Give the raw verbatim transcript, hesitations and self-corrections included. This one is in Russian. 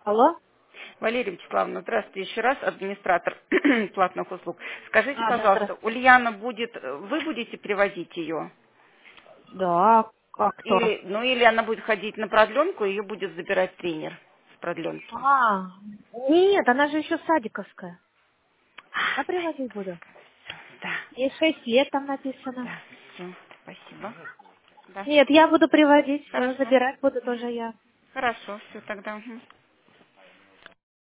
Алло? Валерия Вячеславовна, здравствуйте еще раз, администратор платных услуг. Скажите, А, да, пожалуйста, здравствуйте. Ульяна будет, вы будете привозить ее? Да, а кто? Или, ну или она будет ходить на продленку, ее будет забирать тренер с продленки? А, нет, она же еще садиковская. Я А, привозить буду. да, Ей шесть лет там написано. да, все, спасибо. Да, Нет, я буду привозить, все, хорошо. забирать буду тоже я. Хорошо, все тогда. Мгм.